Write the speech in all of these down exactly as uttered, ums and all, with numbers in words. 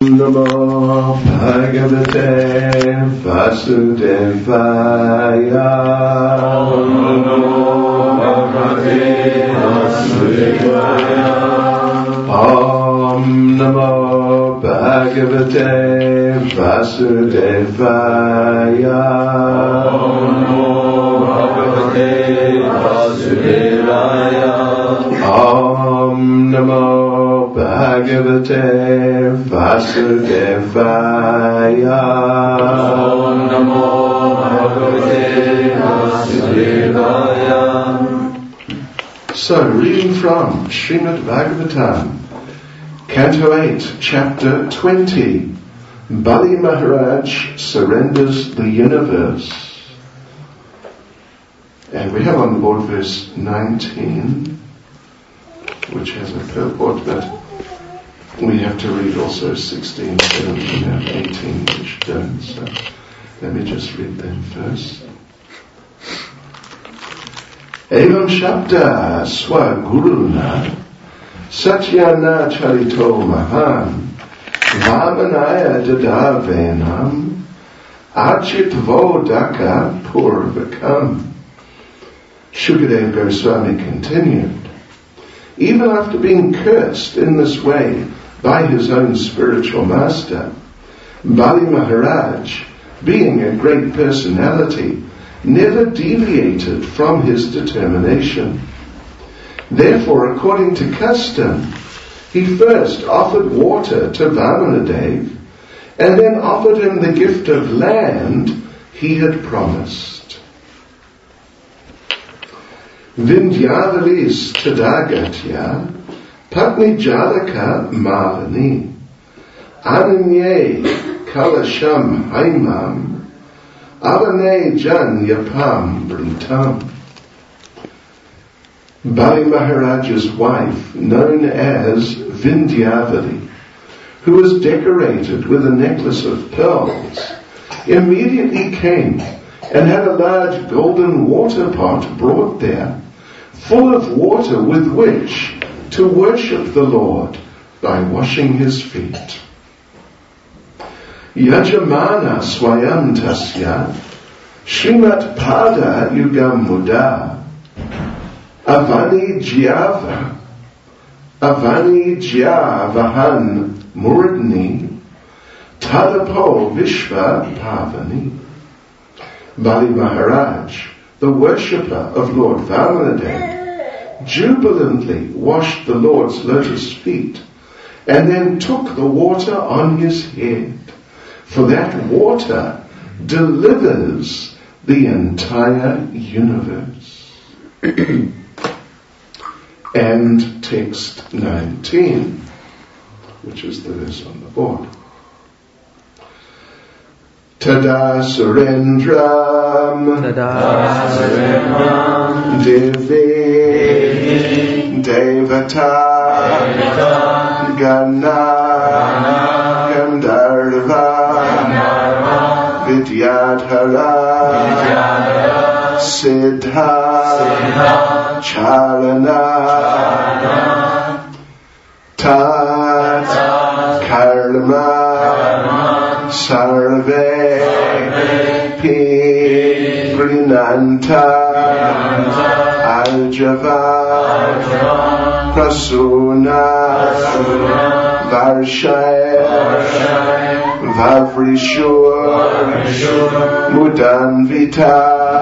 Namo Bhagavate Vasudevaya. Namo Bhagavate Vasudevaya. Om Namo Bhagavate Vasudevaya. Om Namo Bhagavate Vasudevaya. Om Namo Bhagavate Vasudevaya. Om Namo Bhagavate Vasudevaya. So, reading from Srimad Bhagavatam, Canto eight, Chapter twenty, Bali Maharaj surrenders the universe. And we have on the board verse nineteen, which has a purport, but we have to read also sixteen, seventeen, and eighteen, which don't. So let me just read them first. Evam Shabda Swaguruna Satyana Charito Mahan Vamanaya Dadavenam Achitvo Daka Purvakam. Shukadev Goswami continued, even after being cursed in this way by his own spiritual master, Bali Maharaj, being a great personality, never deviated from his determination. Therefore, according to custom, he first offered water to Vamanadev, and then offered him the gift of land he had promised. Vindyavalis Tadagatya Patni Jalaka Malani Ananye Kalasham Haimam Avane Jan Yapam Britam. Bali Maharaj's wife, known as Vindyavali, who was decorated with a necklace of pearls, immediately came and had a large golden water pot brought there, full of water with which to worship the Lord by washing his feet. Yajamana Swayam Tasya Shrimat Pada Yugam Muda Avani Jyava Avani Jyavahan Muradni Tadapo Vishva Pavani. Bali Maharaj, the worshipper of Lord Vamanadev, jubilantly washed the Lord's lotus feet and then took the water on his head, for that water delivers the entire universe. And text nineteen, which is the verse on the board. Tada Surendram Tada Surendram Devi Devata Gana Gandharva Vidyadhara Siddha Charana Tat Karma Sarve Pi Grinanta Aljava Prasuna Varshaya Vavrishur Mudanvita.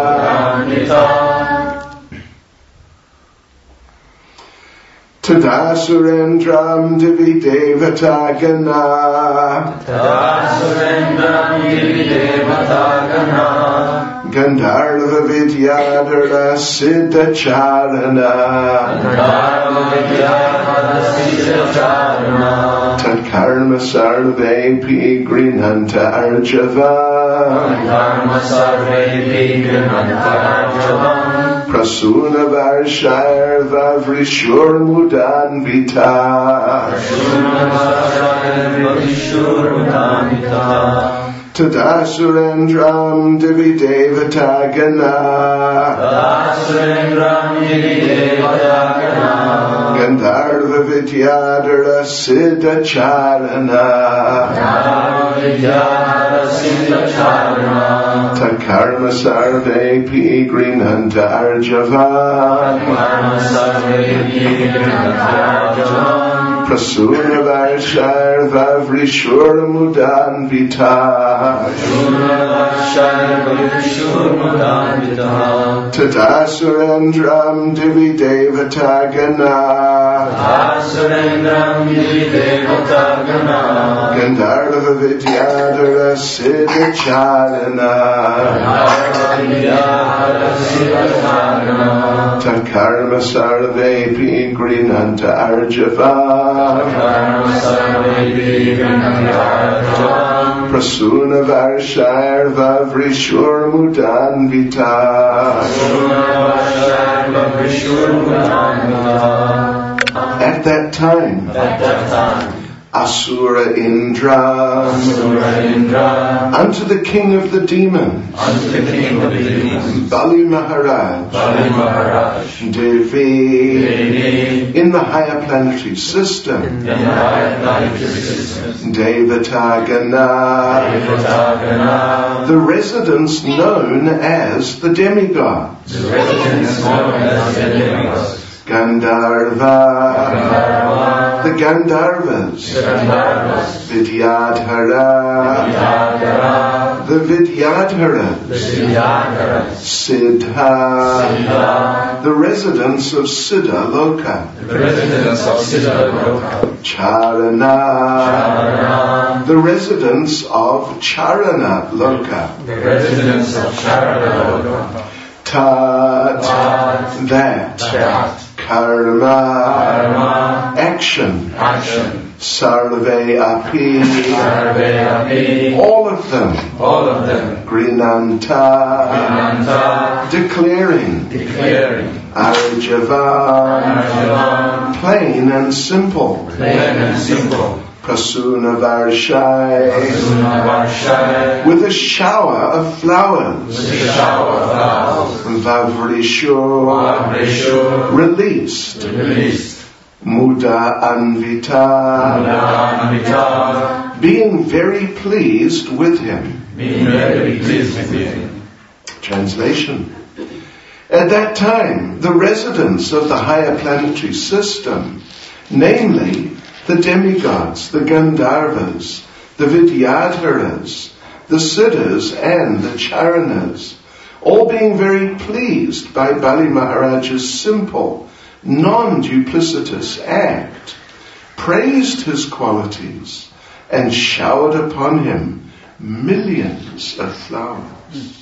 Tada Surendram Divi Devata Gana Tada Surendram Divi Devata Gana Gandharva Vidyadhara Siddha Charana Gandharva Vidyadhara Siddha Charana Tat Karma Sarve Pi Grinanta Arjava Karma Sarve Pi Grinanta Arjava Prasuna Varshayar Vavrishur Mudan Vita Prasuna Varshayar Vavrishur Mudan Vita Tada Surendram Divi Devata Gana Tada Surendram Divi Devata Gana Gandharva Vidyadhara Siddha Charana Takarma sarve pigrinanta arjavan Prasuna varshar vavrishur mudan vita Tadasurendram divi devatagana Gandharva vidyadhara siddhacharana Takarma sarve pigrinanta arjava Prasuna varshar vavrishur mudan vita At that time, At that time Asura Indra, Asura Indra unto the king of the demons, unto the king of the demons, Bali Maharaj, Bali Maharaj, Devi, Devi, in the higher planetary system, in the higher planetary system, Devatagana, Devatagana, the residents known as the demigods, the residents known as the demigods. Gandharva, Gandharva, the Gandharvas, the Gandharvas, Vidyadhara, Vidyadhara, the Vidyadharas, the Vidyadharas, Siddha, Siddha, the residents of Siddha Loka, the residents of Siddha Loka, Charana, Charana, the residents of Charana Loka, the residents of Charana Loka, Tat, Tat that, that. Karma, Karma, action, action, Sarve api, Sarve api, all of them, all of them, Grinanta, Grinanta, declaring, declaring, Arjavan, Arjavan, plain and simple, plain and simple. Prasuna varshai, Prasuna varshai, with a shower of flowers, with a shower of flowers, Vavrishur, Vavrishur, released, released, Muda anvita, Muda anvita, being very pleased with him, being very pleased with him. Translation. At that time, the residents of the higher planetary system, namely the demigods, the Gandharvas, the Vidyadharas, the Siddhas and the Charanas, all being very pleased by Bali Maharaj's simple, non-duplicitous act, praised his qualities and showered upon him millions of flowers.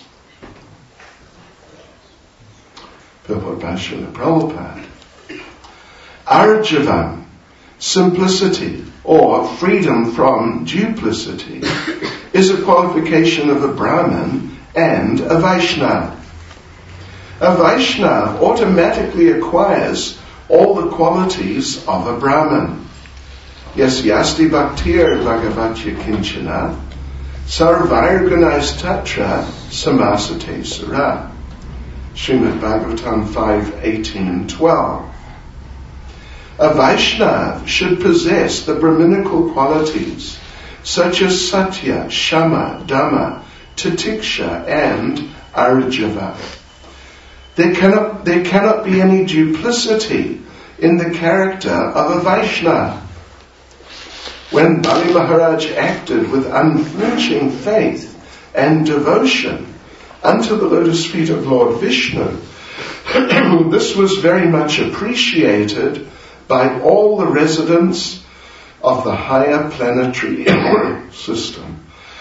Purport by Srila Prabhupada. Arjavan, simplicity or freedom from duplicity, is a qualification of a Brahmin and a Vaishnava. A Vaishnava automatically acquires all the qualities of a Brahmin. Yes, yasti bhaktir bhagavatya kinchana sarvairganais tatra samasate sara. Srimad Bhagavatam five, eighteen and twelve. A Vaishnava should possess the Brahminical qualities such as Satya, Shama, Dhamma, Titiksha and Arjava. There cannot, there cannot be any duplicity in the character of a Vaishnava. When Bali Maharaj acted with unflinching faith and devotion unto the lotus feet of Lord Vishnu, this was very much appreciated by all the residents of the higher planetary system.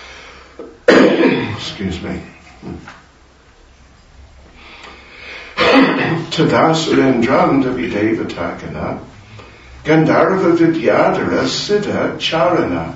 Excuse me. Tadasurendram Davidevatakana Gandharva Vidyadhara Siddha Charana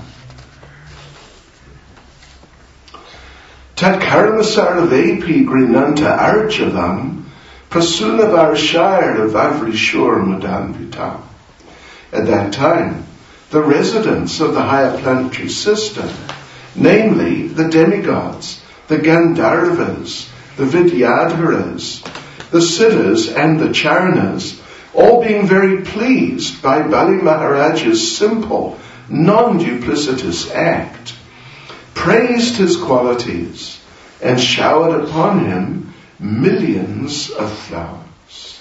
Tat Karma Sarvepi Grinanta Arjavam Prasuna Varshaya Vavrishur Mudanvita. At that time, the residents of the higher planetary system, namely the demigods, the Gandharvas, the Vidyadharas, the Siddhas and the Charanas, all being very pleased by Bali Maharaj's simple, non-duplicitous act, praised his qualities, and showered upon him millions of flowers.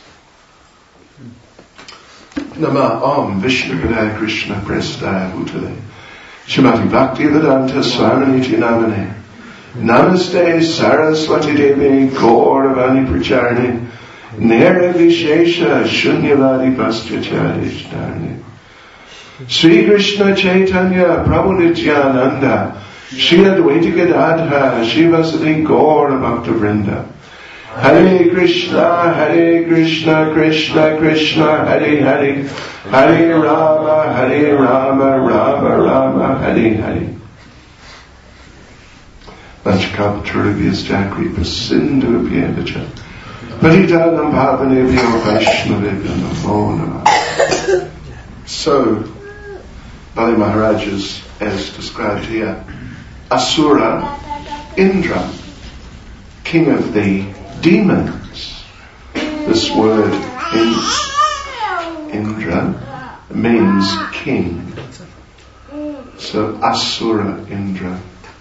Nama Om Vishnu Padaya Krishna Prestaya Bhutale Shrimati Bhaktivedanta Swaminiti Namane Namaste Saraswati Devi Gauravani Pracharani Nere Vishesha Shunyavadi Pastracharishtarani Sri Krishna Chaitanya Prabhu Nityananda Shri Advaita Gadadhara Shivasati Gaura Bhakta Vrinda Hare Krishna, Hare Krishna, Krishna Krishna, Hare Hare, Hare Rama, Hare Rama, Rama Rama, Hare Hare. Vanchakalpatarubhyascha kripa sindhubhya vacha Patitanam pavanebhyo vaishnavebhyo namo namah. So, Bali Maharaj is, as described here, Asura Indra, king of the demons. This word Indra means king. So Asura Indra,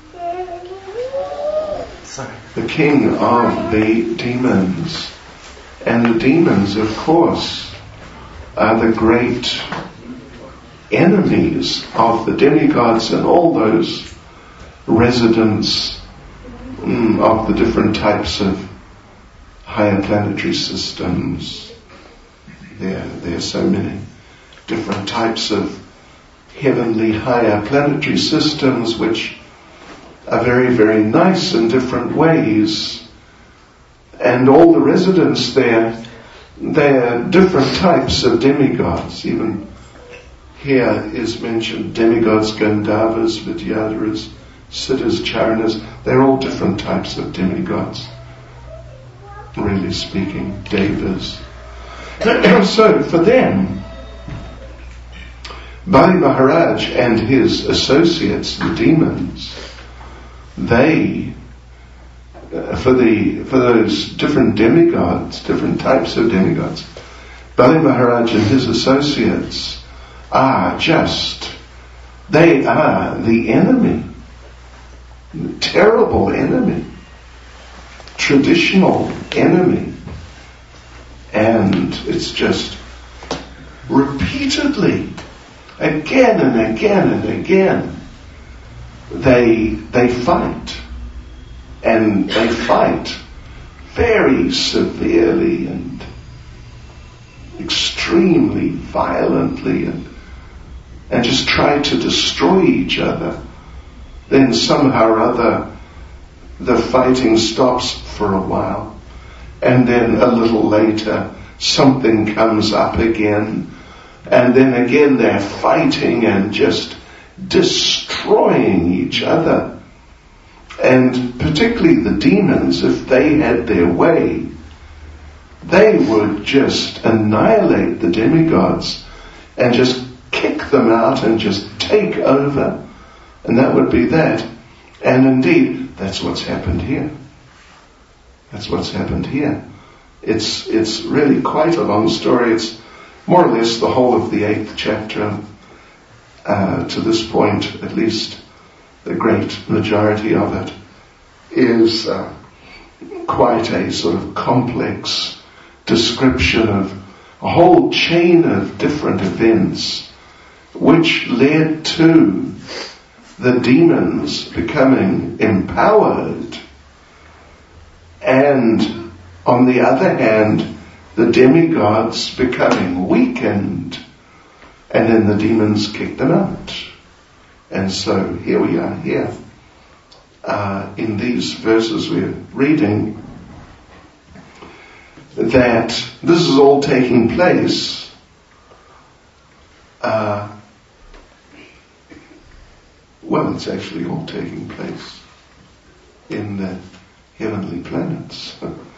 the king of the demons. And the demons, of course, are the great enemies of the demigods and all those residents mm, of the different types of higher planetary systems. There, there are so many different types of heavenly higher planetary systems which are very, very nice in different ways. And all the residents there, they are different types of demigods. Even here is mentioned demigods, Gandharvas, Vidyadharas, Siddhas, Charanas. They're all different types of demigods, really speaking, devas. So for them, Bali Maharaj and his associates, the demons, they, uh, for the for those different demigods, different types of demigods, Bali Maharaj and his associates are just, they are the enemy, the terrible enemy, traditional enemy. And it's just repeatedly, again and again and again, they they fight. And they fight very severely and extremely violently and and just try to destroy each other. Then somehow or other the fighting stops for a while, and then a little later something comes up again, and then again they're fighting and just destroying each other. And particularly the demons, if they had their way, they would just annihilate the demigods and just kick them out and just take over. And that would be that. And indeed, that's what's happened here. That's what's happened here. It's it's really quite a long story. It's more or less the whole of the eighth chapter. Uh, to this point, at least, the great majority of it is uh, quite a sort of complex description of a whole chain of different events which led to the demons becoming empowered, and on the other hand, the demigods becoming weakened, and then the demons kicked them out. And so here we are here. Uh, in these verses we're reading, that this is all taking place uh, well, it's actually all taking place in the heavenly planets,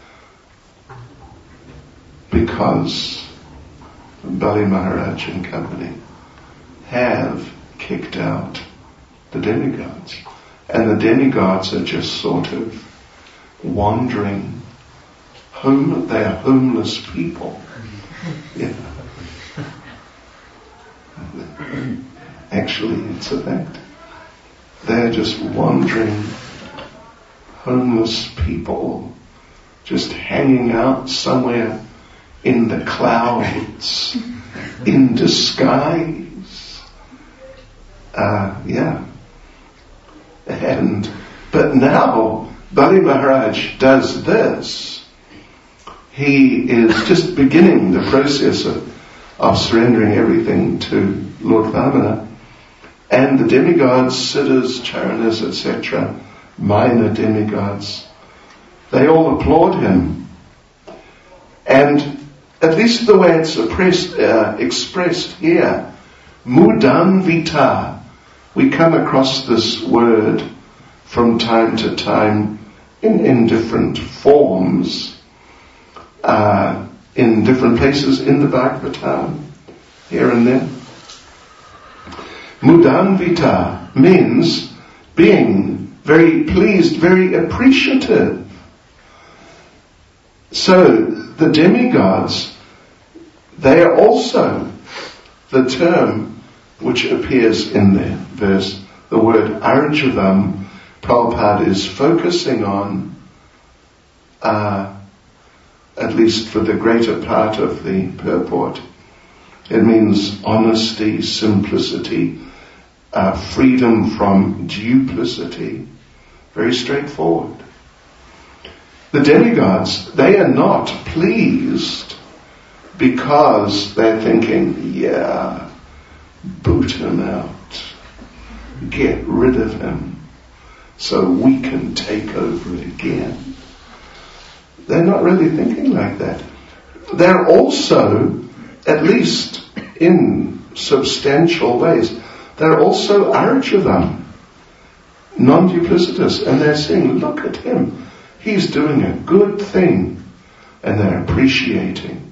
because Bali Maharaj and company have kicked out the demigods. And the demigods are just sort of wandering home. They are homeless people. Yeah. Actually, it's a fact. they're just wandering, homeless people, just hanging out somewhere in the clouds, in disguise. Uh, yeah. And, but now, Bali Maharaj does this. He is just beginning the process of, of surrendering everything to Lord Vamana. And the demigods, siddhas, charanas, et cetera, minor demigods, they all applaud him. And at least the way it's oppressed, uh, expressed here, mudanvita, we come across this word from time to time in, in different forms, uh, in different places in the Bhagavatam, here and there. Mudanvita means being very pleased, very appreciative. So the demigods, they are also the term which appears in the verse. The word Arjavam, Prabhupada is focusing on, uh, at least for the greater part of the purport. It means honesty, simplicity, uh, freedom from duplicity. Very straightforward. The demigods, they are not pleased because they're thinking, yeah, boot him out, get rid of him so we can take over again. They're not really thinking like that. They're also, at least in substantial ways, they're also Arjavam, non-duplicitous, and they're saying, look at him, he's doing a good thing, and they're appreciating.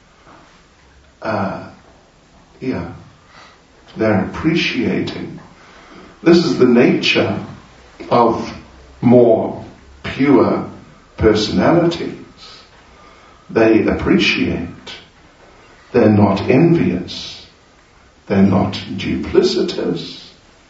Uh, yeah, they're appreciating. This is the nature of more pure personalities. They appreciate. They're not envious. They're not duplicitous.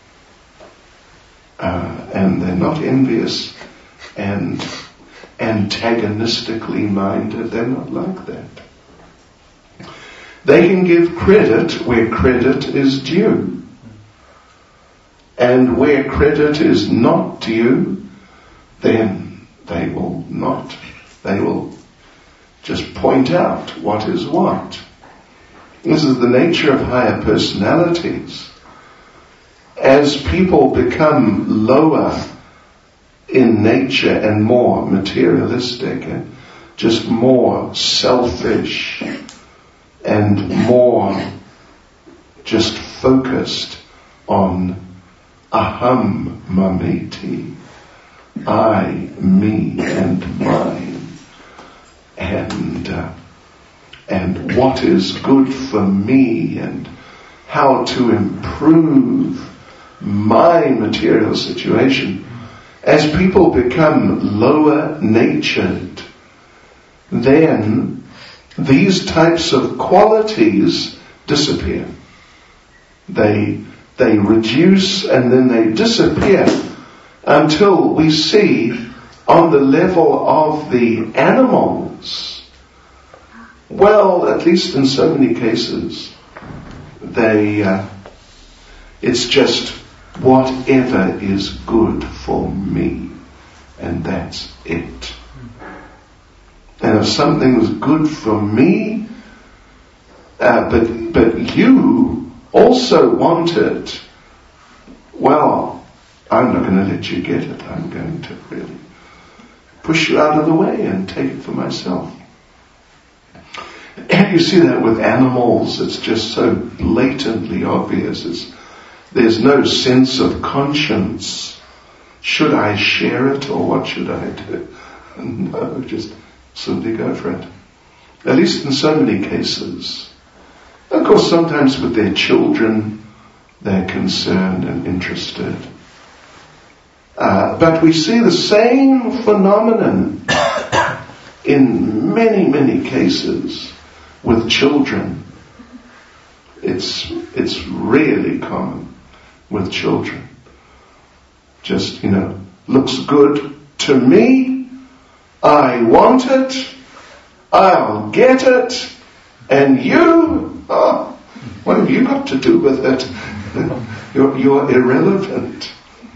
Uh, and they're not envious and antagonistically minded. They're not like that. They can give credit where credit is due. And where credit is not due, then they will not. They will just point out what is what. This is the nature of higher personalities. As people become lower in nature and more materialistic and just more selfish and more just focused on aham mameti, I, me, and mine, and uh, and what is good for me, and how to improve my material situation. As people become lower natured, then these types of qualities disappear. They they reduce and then they disappear until we see on the level of the animals, well, at least in so many cases, they uh, it's just whatever is good for me, and that's it. And if something's good for me, uh, but but you also want it, well, I'm not going to let you get it. I'm going to really push you out of the way and take it for myself. And you see that with animals. It's just so blatantly obvious. It's, there's no sense of conscience. Should I share it or what should I do? No, just simply go for it. At least in so many cases. Of course, sometimes with their children, they're concerned and interested. Uh, but we see the same phenomenon in many, many cases with children. It's it's really common with children. just, you know, looks good to me. I want it. I'll get it. And you, oh, what have you got to do with it? You're, you're irrelevant.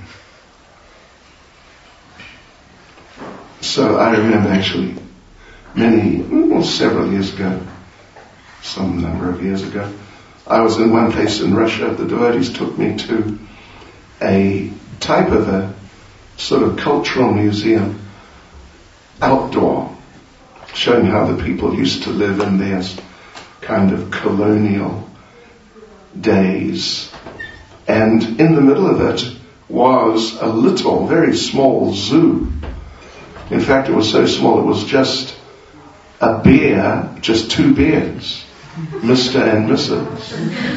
So I remember actually many, well, several years ago, some number of years ago, I was in one place in Russia. The devotees took me to a type of a sort of cultural museum, outdoor, showing how the people used to live in their kind of colonial days. And in the middle of it was a little, very small zoo. In fact, it was so small it was just a bear, just two bears, Mister and Missus,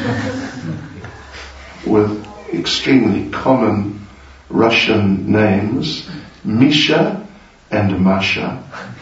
with extremely common Russian names, Misha and Masha.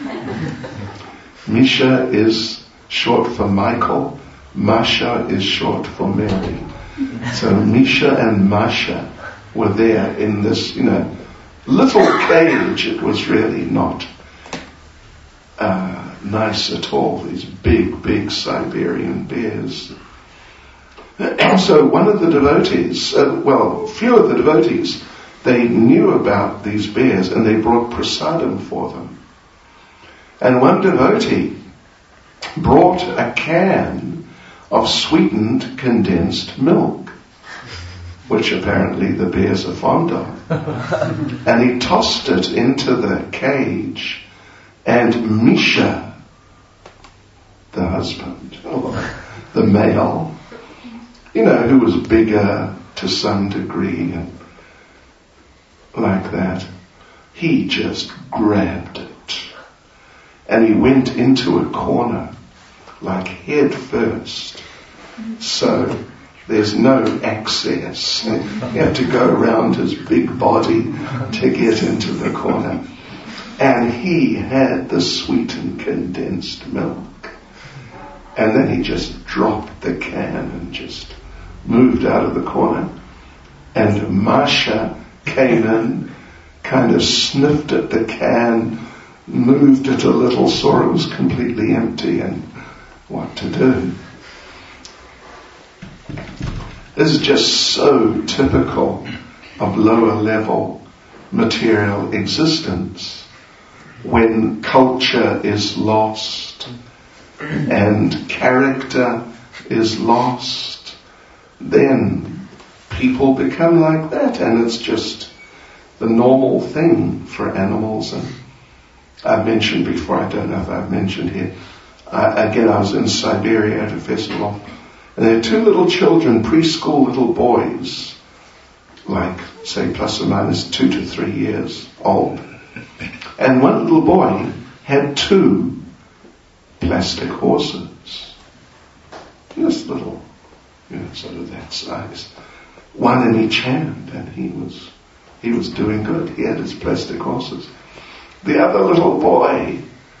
Misha is short for Michael, Masha is short for Mary. So Misha and Masha were there in this, you know, little cage. It was really not uh, nice at all. These big, big Siberian bears. And so one of the devotees, uh, well, few of the devotees, they knew about these bears and they brought prasadam for them. And one devotee brought a can of sweetened condensed milk, which apparently the bears are fond of. And he tossed it into the cage, and Misha, the husband, the male, you know, who was bigger to some degree and like that, he just grabbed it. And he went into a corner, like head first. So there's no access. He had to go around his big body to get into the corner. And he had the sweetened condensed milk. And then he just dropped the can and just moved out of the corner. And Masha came in, kind of sniffed at the can, moved it a little, saw it was completely empty and what to do. This is just so typical of lower level material existence. When culture is lost and character is lost, then people become like that, and it's just the normal thing for animals. And I've mentioned before, I don't know if I've mentioned here, uh, again I was in Siberia at a festival, and there are two little children, preschool little boys, like say plus or minus two to three years old. And one little boy had two plastic horses. Just little, you know, sort of that size. One in each hand, and he was he was doing good. He had his plastic horses. The other little boy,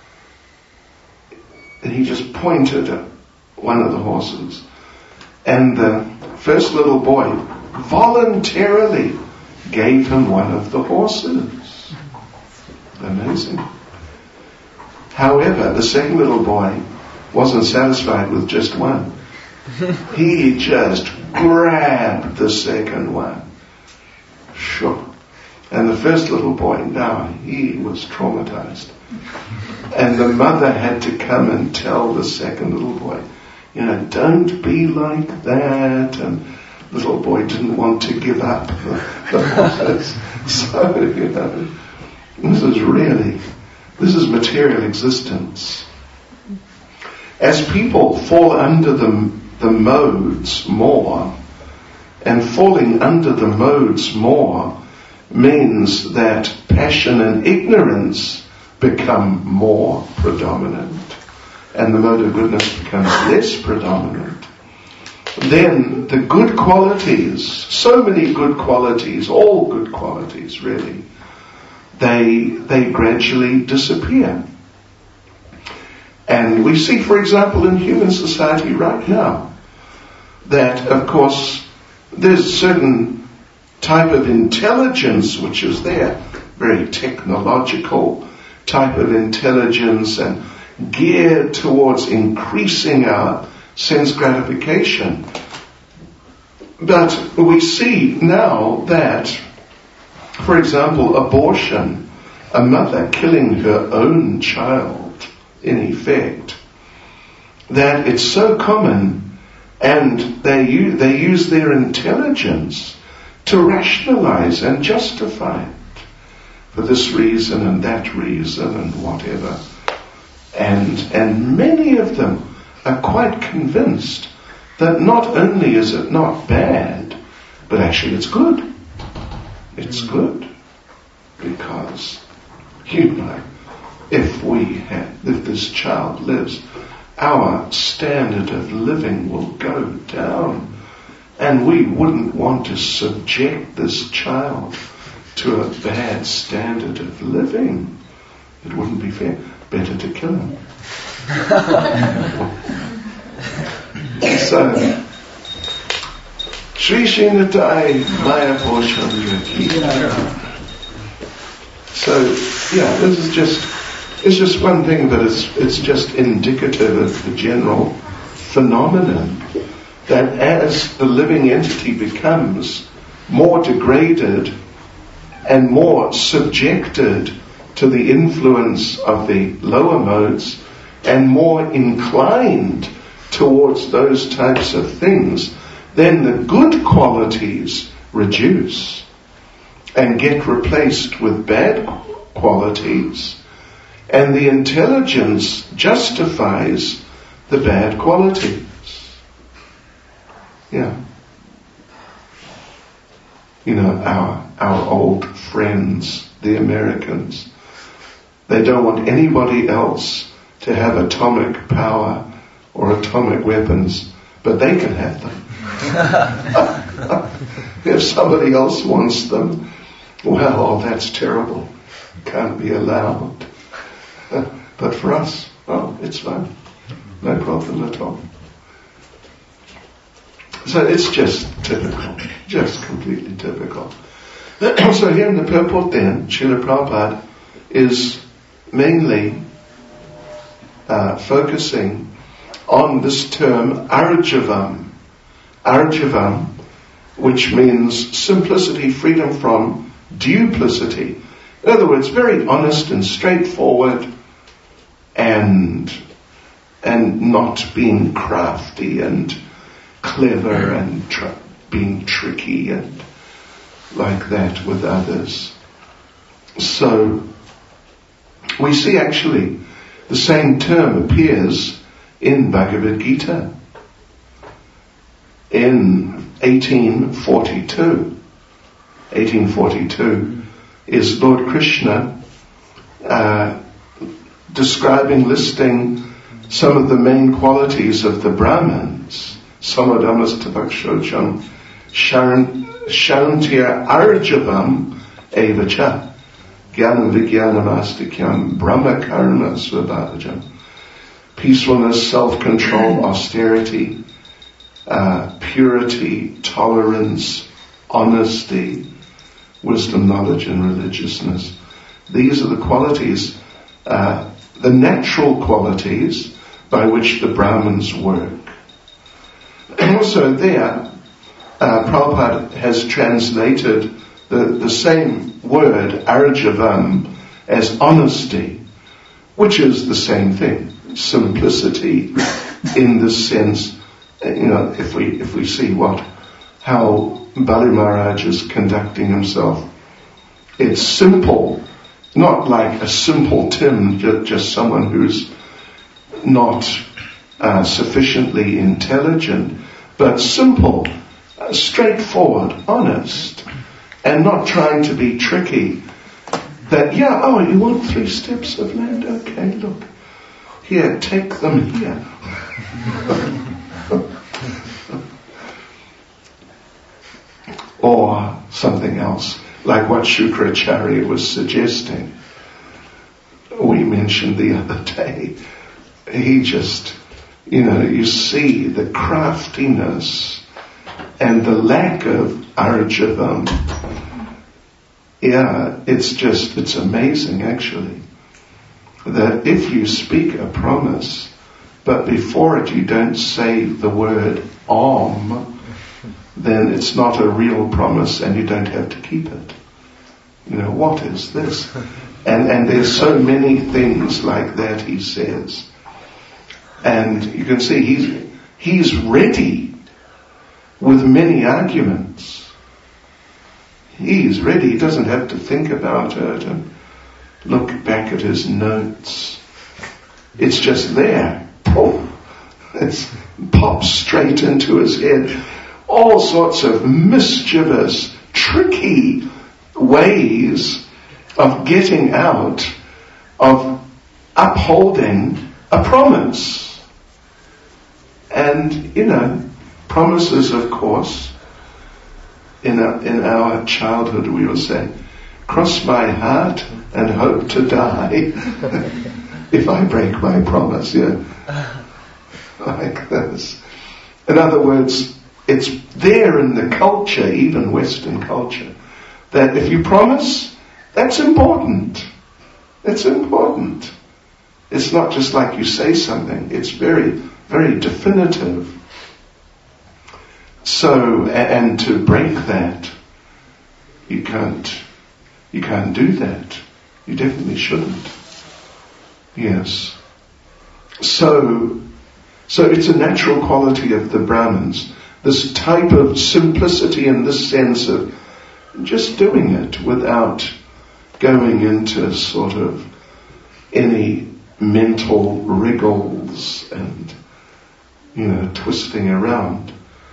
he just pointed at one of the horses. And the first little boy voluntarily gave him one of the horses. Amazing. However, the second little boy wasn't satisfied with just one. He just grabbed the second one. Sure. And the first little boy, now he was traumatized. And the mother had to come and tell the second little boy, you know, don't be like that. And the little boy didn't want to give up the, the horses. So, you know, this is really, this is material existence. As people fall under the, the modes more, and falling under the modes more means that passion and ignorance become more predominant, and the mode of goodness becomes less predominant. Then the good qualities, so many good qualities, all good qualities really, they they gradually disappear. And we see, for example, in human society right now, that of course there's certain type of intelligence which is there, very technological type of intelligence and geared towards increasing our sense gratification. But we see now that, for example, abortion, a mother killing her own child, in effect, that it's so common, and they use, they use their intelligence to rationalize and justify it for this reason and that reason and whatever. And, and many of them are quite convinced that not only is it not bad, but actually it's good. It's good. Because, you know, if we have, if this child lives, our standard of living will go down. And we wouldn't want to subject this child to a bad standard of living. It wouldn't be fair. Better to kill him. So, Sri Shinatai Maya Poshandriki. So, yeah, this is just, it's just one thing, but it's, it's just indicative of the general phenomenon that as the living entity becomes more degraded and more subjected to the influence of the lower modes and more inclined towards those types of things, then the good qualities reduce and get replaced with bad qualities, and the intelligence justifies the bad qualities. Yeah. You know, our our old friends, the Americans, they don't want anybody else to have atomic power or atomic weapons, but they can have them. If somebody else wants them, well, that's terrible. Can't be allowed. But for us, oh, it's fine. No problem at all. So it's just typical. Just completely typical. So here in the purport then, Srila Prabhupada is mainly uh, focusing on this term arjavam. Arjavam, which means simplicity, freedom from duplicity. In other words, very honest and straightforward, and and not being crafty and clever and tr- being tricky and like that with others. So we see actually the same term appears in Bhagavad Gita in eighteen forty-two. eighteen forty-two is Lord Krishna uh, describing, listing some of the main qualities of the Brahmins. Samadamas tapakshocham shantya arjavam evacha jnanam vijnanavastikyam brahma karma svabhajam. Peacefulness, self-control, austerity, uh, purity, tolerance, honesty, wisdom, knowledge, and religiousness. These are the qualities, uh, the natural qualities by which the Brahmins work. And also there, uh, Prabhupada has translated the, the same word, arjavam, as honesty, which is the same thing. Simplicity in the sense, you know, if we, if we see what, how Bali Maharaj is conducting himself, it's simple, not like a simpleton, just, just someone who's not uh, sufficiently intelligent, but simple, uh, straightforward, honest, and not trying to be tricky. That, yeah, oh, you want three steps of land? Okay, look. Here, take them here. Or something else, like what Shukracharya was suggesting. We mentioned the other day. He just, you know, you see the craftiness and the lack of arjavam, yeah, it's just, it's amazing actually, that if you speak a promise, but before it you don't say the word Om, then it's not a real promise and you don't have to keep it. You know, what is this? And and there's so many things like that he says. And you can see he's he's ready with many arguments. He's ready. He doesn't have to think about it and look back at his notes. It's just there. Boom. It pops straight into his head. All sorts of mischievous, tricky ways of getting out, of upholding a promise. And, you know, promises, of course, in our, in our childhood we will say, cross my heart and hope to die if I break my promise, yeah. Like this. In other words, it's there in the culture, even Western culture, that if you promise, that's important. It's important. It's not just like you say something. It's very, very definitive. So, and to break that, you can't, you can't do that. You definitely shouldn't. Yes. So, so it's a natural quality of the Brahmins. This type of simplicity in this sense of just doing it without going into sort of any mental wriggles and, you know, twisting around.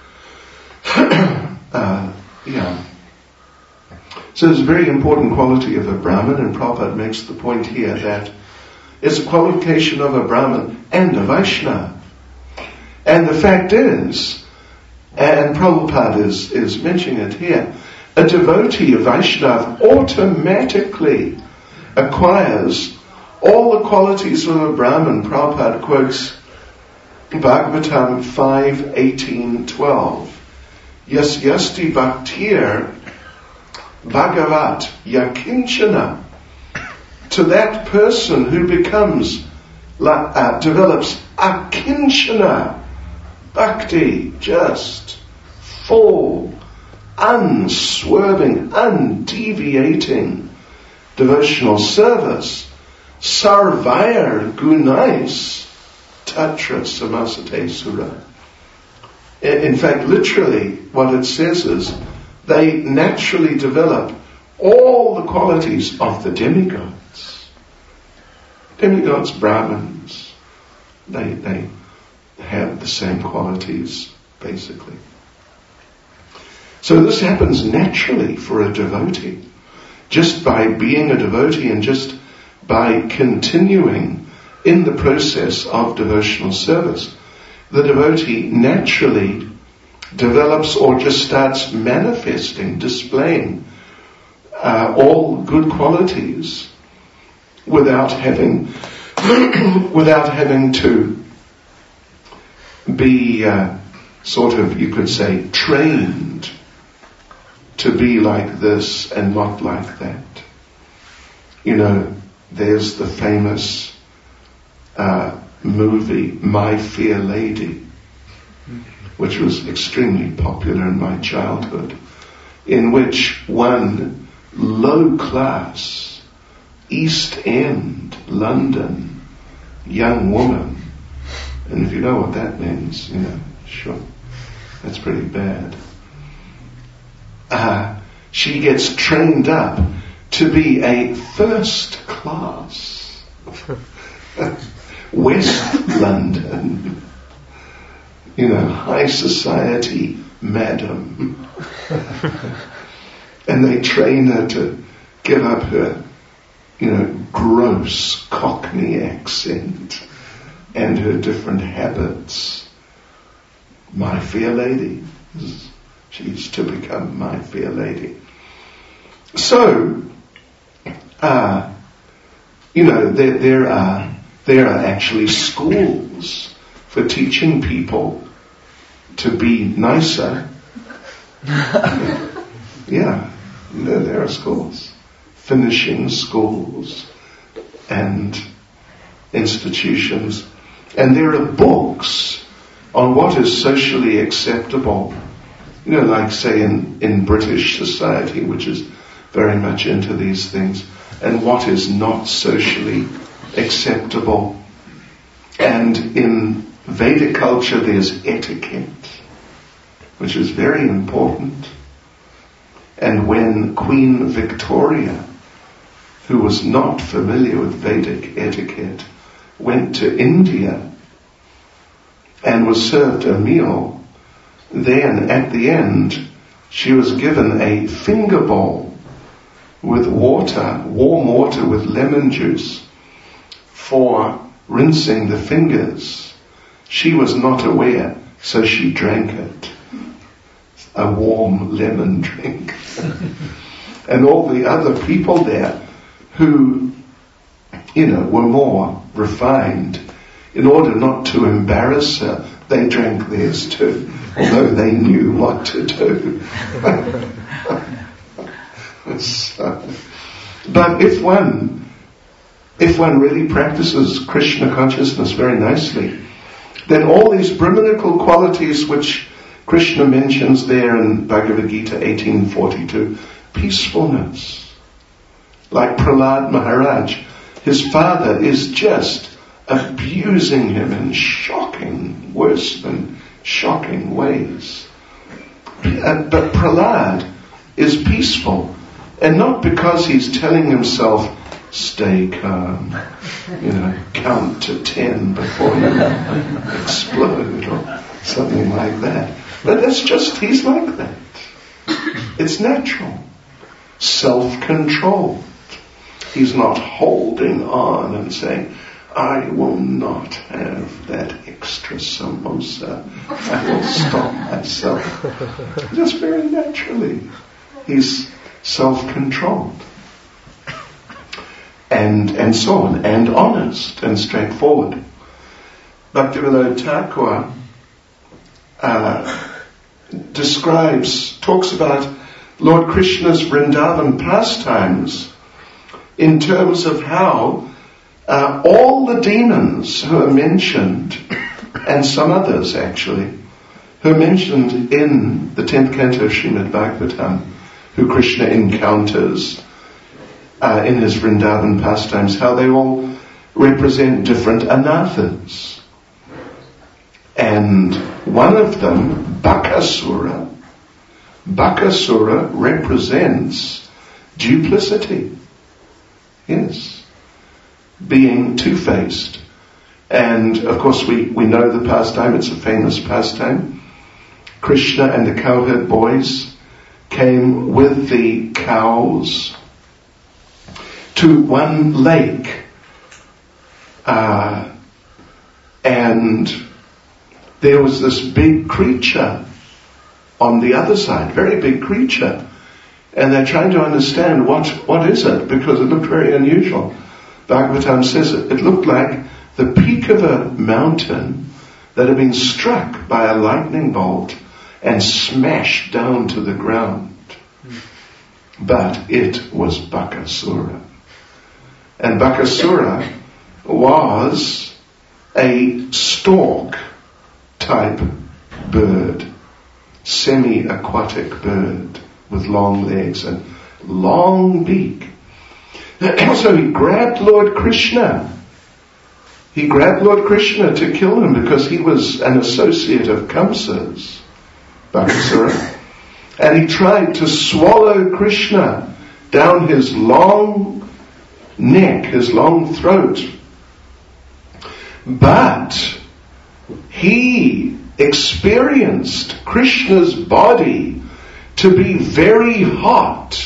uh, yeah. So it's a very important quality of a Brahmin, and Prabhupada makes the point here that it's a qualification of a Brahmin and a Vaishnava. And the fact is, and Prabhupada is, is mentioning it here, a devotee, a Vaishnava, automatically acquires all the qualities of a Brahmin. Prabhupada quotes Bhagavatam five, eighteen, twelve. Yas yasti bhaktir bhagavat yakinchana. To that person who becomes, uh, develops akinchana, bhakti, just, full, unswerving, undeviating devotional service, sarvair gunais tatra samasate sura. In fact, literally, what it says is, they naturally develop all the qualities of the demigods. Demigods, Brahmins, they, they have the same qualities, basically. So this happens naturally for a devotee. Just by being a devotee and just by continuing in the process of devotional service, the devotee naturally develops or just starts manifesting, displaying uh, all good qualities without having without having to be uh, sort of, you could say, trained to be like this and not like that. You know, there's the famous uh, movie My Fair Lady, which was extremely popular in my childhood, in which one low-class East End London young woman, and if you know what that means, you know, sure, that's pretty bad. Uh, she gets trained up to be a first class West London, you know, high society madam. And they train her to give up her, you know, gross Cockney accent and her different habits. My Fair Lady. She's to become My Fair Lady. So, uh, you know, there, there are there are actually schools for teaching people to be nicer Yeah, there, there are schools, finishing schools and institutions. And there are books on what is socially acceptable. You know, like say in, in British society, which is very much into these things, and what is not socially acceptable. And in Vedic culture there's etiquette, which is very important. And when Queen Victoria, who was not familiar with Vedic etiquette, went to India and was served a meal, then at the end she was given a finger bowl with water, warm water with lemon juice for rinsing the fingers. She was not aware, so she drank it. A warm lemon drink. And all the other people there who, you know, were more refined, in order not to embarrass her, they drank theirs too, although they knew what to do. So, but if one, if one really practices Krishna consciousness very nicely, then all these Brahminical qualities which Krishna mentions there in Bhagavad Gita eighteen forty-two, peacefulness, like Prahlad Maharaj, his father is just abusing him in shocking, worse than shocking ways. But Prahlad is peaceful, and not because he's telling himself, stay calm, you know, count to ten before you explode or something like that. But it's just, he's like that. It's natural. Self-controlled. He's not holding on and saying, I will not have that extra samosa. I will stop myself. Just very naturally. He's self-controlled. And, and so on. And honest and straightforward. Bhaktivinoda Thakur uh, describes, talks about Lord Krishna's Vrindavan pastimes in terms of how uh, all the demons who are mentioned, and some others actually, who are mentioned in the tenth canto of Srimad Bhagavatam, who Krishna encounters uh, in his Vrindavan pastimes, how they all represent different anathas. And one of them, Bakasura, Bakasura represents duplicity. Yes. Being two-faced. And of course we, we know the pastime, it's a famous pastime. Krishna and the cowherd boys came with the cows to one lake. Uh, and there was this big creature on the other side, very big creature. And they're trying to understand what, what is it, because it looked very unusual. Bhagavatam says it, it looked like the peak of a mountain that had been struck by a lightning bolt and smashed down to the ground. But it was Bakasura. And Bakasura was a stork type bird, semi-aquatic bird with long legs and long beak. So he grabbed Lord Krishna. He grabbed Lord Krishna to kill him because he was an associate of Kamsa's, Bakasura. And he tried to swallow Krishna down his long neck, his long throat. But he experienced Krishna's body to be very hot.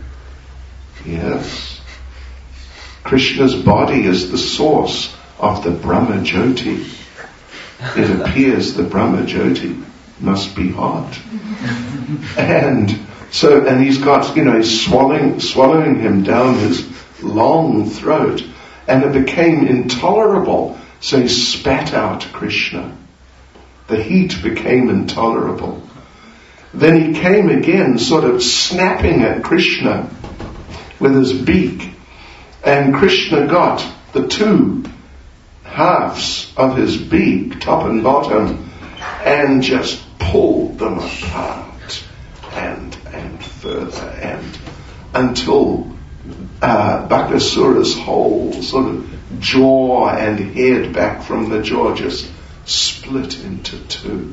Yes. Krishna's body is the source of the Brahma Jyoti. It appears the Brahma Jyoti must be hot. And so, and he's got, you know, he's swallowing, swallowing him down his long throat, and it became intolerable. So he spat out Krishna. The heat became intolerable. Then he came again, sort of snapping at Krishna with his beak. And Krishna got the two halves of his beak, top and bottom, and just pulled them apart and and further and until uh, Bakasura's whole sort of jaw and head back from the jaw just split into two.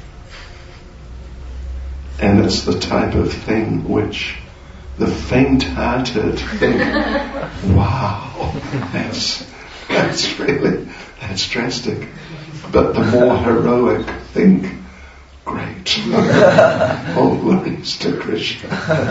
And it's the type of thing which the faint-hearted think, wow, that's that's really, that's drastic. But the more heroic think, great. All glories to Krishna.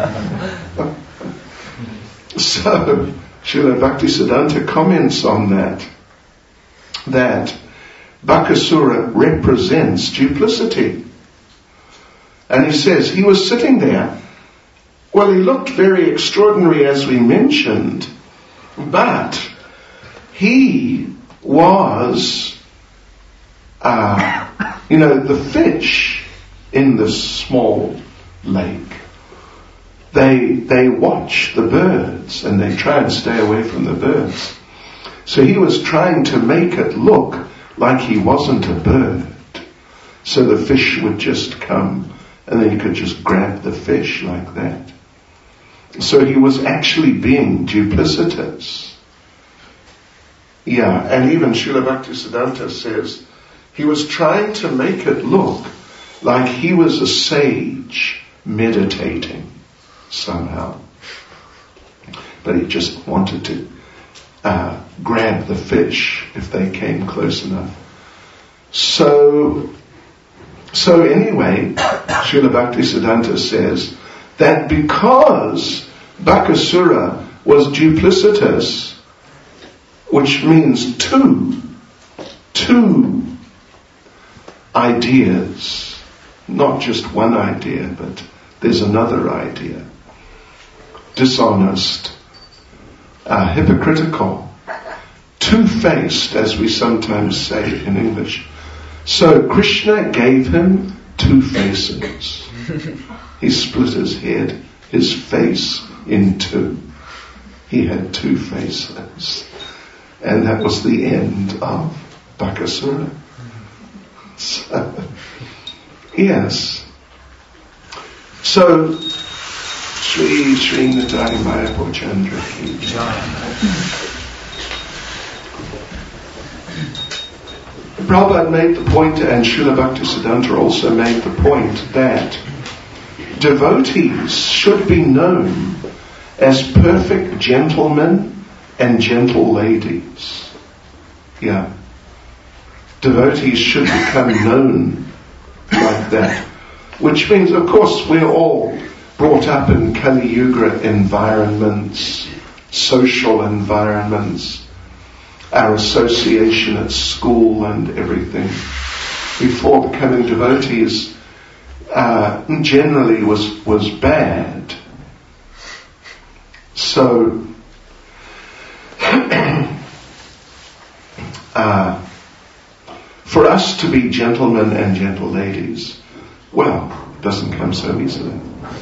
So, Srila Bhaktisiddhanta comments on that, that Bakasura represents duplicity. And he says, he was sitting there. Well, he looked very extraordinary, as we mentioned, but he was, uh, you know, the fish in this small lake. They they watch the birds and they try and stay away from the birds. So he was trying to make it look like he wasn't a bird. So the fish would just come and then he could just grab the fish like that. So he was actually being duplicitous. Yeah, and even Srila Bhaktisiddhanta says he was trying to make it look like he was a sage meditating somehow. But he just wanted to uh, grab the fish if they came close enough. So, so anyway, Srila Bhaktisiddhanta says that because Bakasura was duplicitous, which means two, two ideas, not just one idea, but there's another idea. Dishonest, uh, hypocritical, two-faced, as we sometimes say in English. So Krishna gave him two faces. He split his head, his face in two. He had two faces. And that was the end of Bakasura. So, yes. So, Sri Sri Nitai Mayapur Chandra ki Jai. Prabhupada made the point, and Srila Bhaktisiddhanta also made the point, that devotees should be known as perfect gentlemen and gentle ladies. Yeah. Devotees should become known like that. Which means, of course, we're all brought up in Kali Yuga environments, social environments, our association at school and everything. Before becoming devotees, uh, generally was was bad. So, uh, for us to be gentlemen and gentle ladies, well, it doesn't come so easily.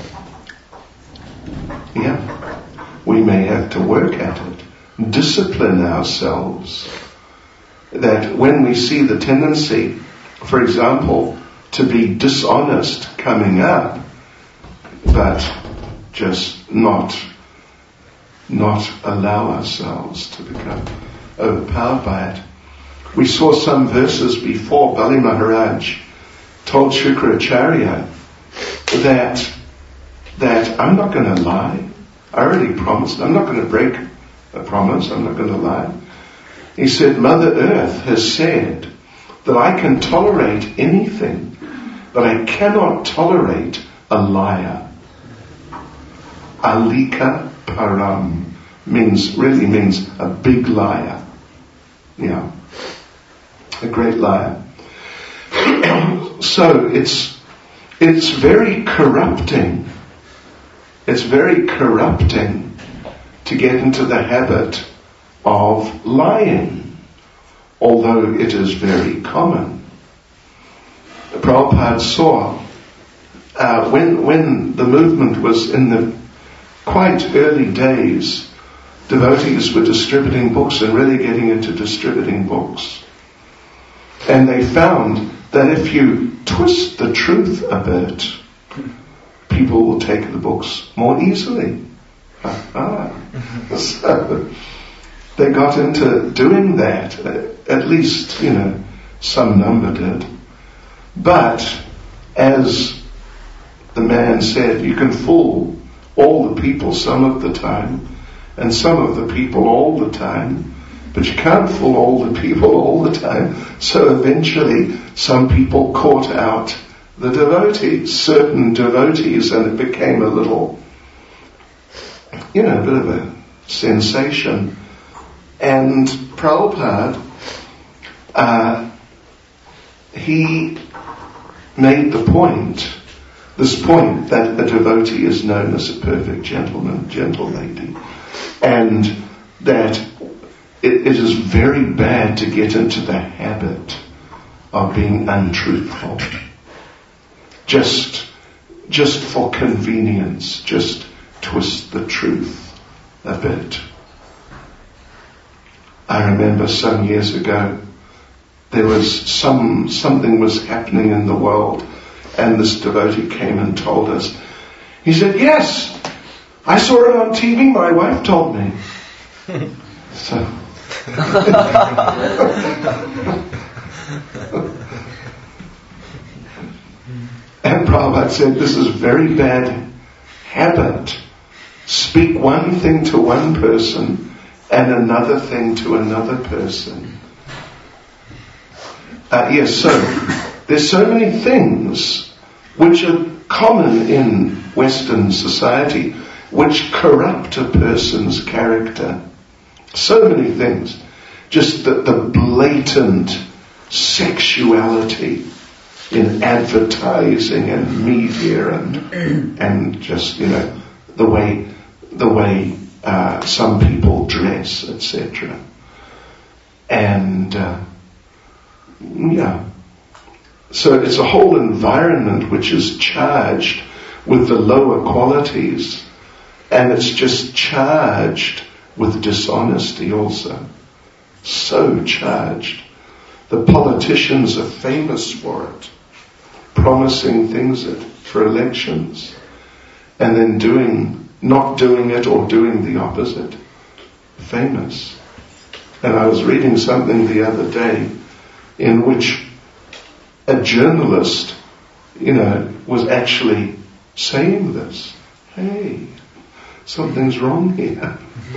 Yeah, we may have to work at it, discipline ourselves, that when we see the tendency, for example, to be dishonest coming up, but just not not allow ourselves to become overpowered by it. We saw some verses before. Bali Maharaj told Shukracharya that that I'm not going to lie. I already promised. I'm not going to break a promise. I'm not going to lie. He said, Mother Earth has said that I can tolerate anything, but I cannot tolerate a liar. Alika param means, really means a big liar. Yeah. A great liar. So it's, it's very corrupting. It's very corrupting to get into the habit of lying, although it is very common. Prabhupada saw uh, when when the movement was in the quite early days, devotees were distributing books and really getting into distributing books. And they found that if you twist the truth a bit, people will take the books more easily. So they got into doing that. At least, you know, some number did. But as the man said, you can fool all the people some of the time, and some of the people all the time, but you can't fool all the people all the time. So eventually some people caught out the devotees, certain devotees, and it became a little, you know, a bit of a sensation. And Prabhupada, uh, he made the point, this point, that a devotee is known as a perfect gentleman, gentle lady, and that it, it is very bad to get into the habit of being untruthful. Just, just for convenience, just twist the truth a bit. I remember some years ago, there was some, something was happening in the world, and this devotee came and told us. He said, yes, I saw it on T V, my wife told me. So, and Prabhupada said, this is a very bad habit. Speak one thing to one person and another thing to another person. Uh, yes, so there's so many things which are common in Western society which corrupt a person's character. So many things. Just the, the blatant sexuality in advertising and media and and just, you know, the way the way uh, some people dress, et cetera. And uh, yeah. So it's a whole environment which is charged with the lower qualities, and it's just charged with dishonesty also. So charged. The politicians are famous for it, promising things for elections, and then doing, not doing it or doing the opposite. Famous. And I was reading something the other day in which a journalist, you know, was actually saying this. Hey, something's wrong here.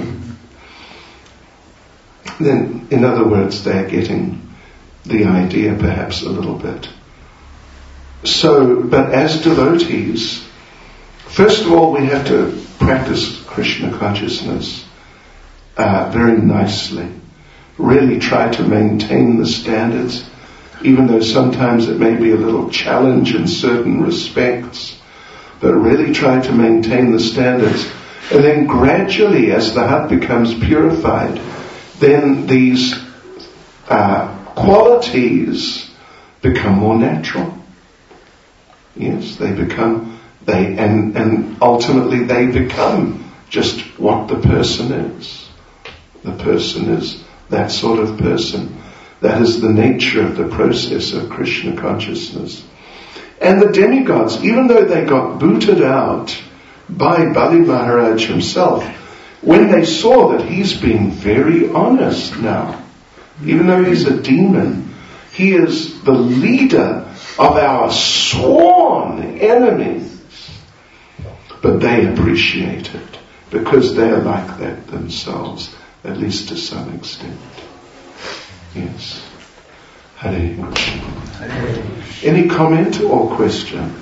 Then, in other words, they're getting the idea perhaps a little bit. So, but as devotees, first of all, we have to practice Krishna consciousness uh, very nicely. Really try to maintain the standards, even though sometimes it may be a little challenge in certain respects, but really try to maintain the standards. And then gradually, as the heart becomes purified, then these uh, qualities become more natural. Yes, they become, they and, and ultimately they become just what the person is. The person is that sort of person. That is the nature of the process of Krishna consciousness. And the demigods, even though they got booted out by Bali Maharaj himself, when they saw that he's being very honest now, even though he's a demon, he is the leader of our sworn enemies. But they appreciate it because they're like that themselves, at least to some extent. Yes. Hare Krishna. Any comment or question?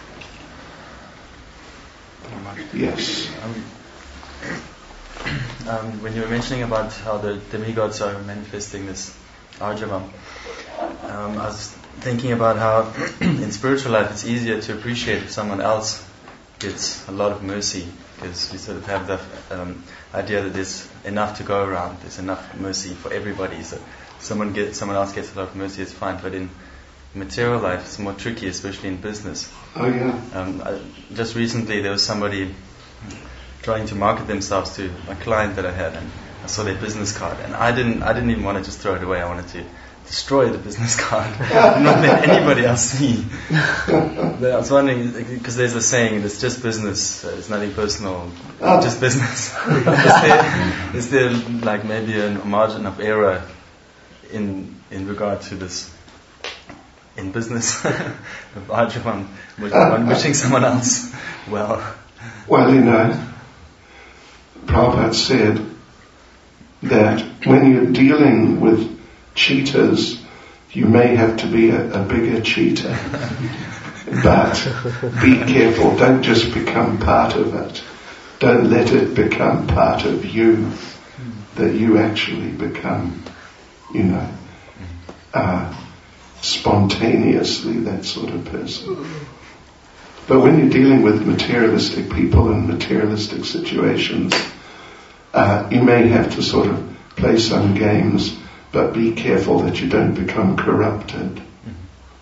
Yes. Um, um, when you were mentioning about how the demigods are manifesting this Arjava, um, I was thinking about how in spiritual life it's easier to appreciate if someone else gets a lot of mercy, because we sort of have the um, idea that there's enough to go around, there's enough mercy for everybody. So someone get someone else gets a lot of mercy, it's fine. But in material life is more tricky, especially in business. Oh yeah. Um, I, just recently there was somebody trying to market themselves to a client that I had, and I saw their business card, and I didn't I didn't even want to just throw it away. I wanted to destroy the business card and not let anybody else see. But I was wondering, because there's a saying, it's just business, uh, it's nothing personal, Oh. just business. is, there, is there like maybe a margin of error in in regard to this in business of Ajahn, when wishing someone else well? Well, you know, Prabhupada said that when you're dealing with cheaters, you may have to be a, a bigger cheater. But be careful, don't just become part of it. Don't let it become part of you, that you actually become, you know, uh, spontaneously that sort of person. But when you're dealing with materialistic people and materialistic situations, uh, you may have to sort of play some games, but be careful that you don't become corrupted. Mm-hmm.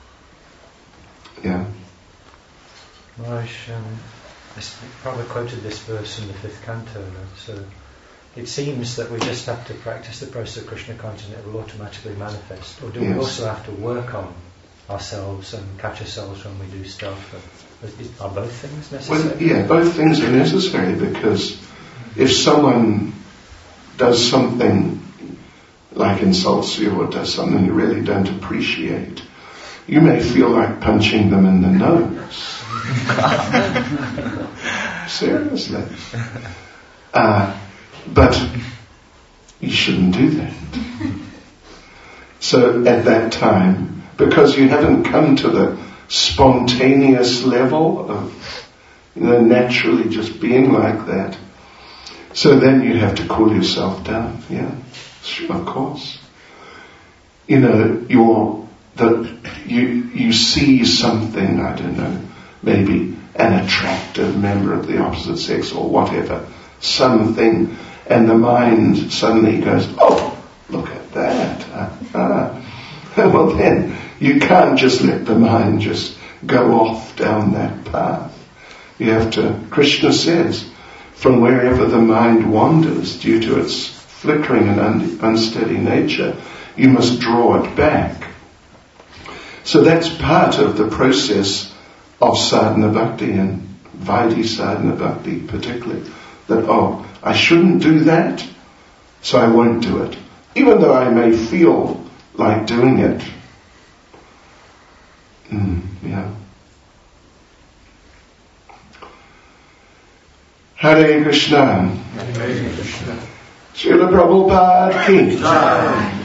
Yeah. Maharaj, um, Prabhupada quoted this verse in the fifth canto. So it seems that we just have to practice the process of Krishna consciousness and it will automatically manifest. Or do Yes. we also have to work on ourselves and catch ourselves when we do stuff? Are both things necessary? Well, yeah, both things are necessary, because if someone does something like insults you or does something you really don't appreciate, you may feel like punching them in the nose. Seriously. Uh, but you shouldn't do that. So at that time, because you haven't come to the spontaneous level of, you know, naturally just being like that, so then you have to cool yourself down. Yeah, sure, of course. You know, you're the you you see something, I don't know, maybe an attractive member of the opposite sex or whatever, something, and the mind suddenly goes, oh, look at that. Uh-huh. Well then, you can't just let the mind just go off down that path. You have to, Krishna says, from wherever the mind wanders due to its flickering and un- unsteady nature, you must draw it back. So that's part of the process of sadhana bhakti and Vaidhi sadhana bhakti particularly. That, oh, I shouldn't do that, so I won't do it. Even though I may feel like doing it. Mm, yeah. Hare Krishna. Hare Krishna. Srila Prabhupada ki.